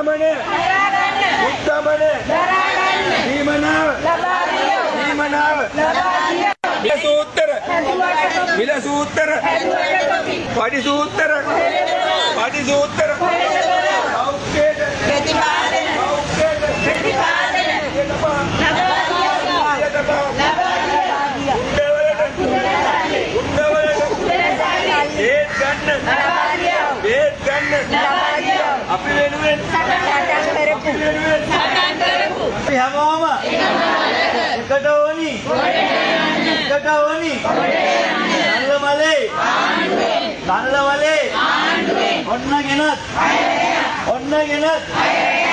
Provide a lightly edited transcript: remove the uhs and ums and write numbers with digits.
උත්තමන දීමනාව විලසූත්‍ර පටිසූත්‍ර අපි වෙනුවෙන් අපි හැමෝම එකට ඕනි නල්ල මලේ ඔන්න ගෙනත්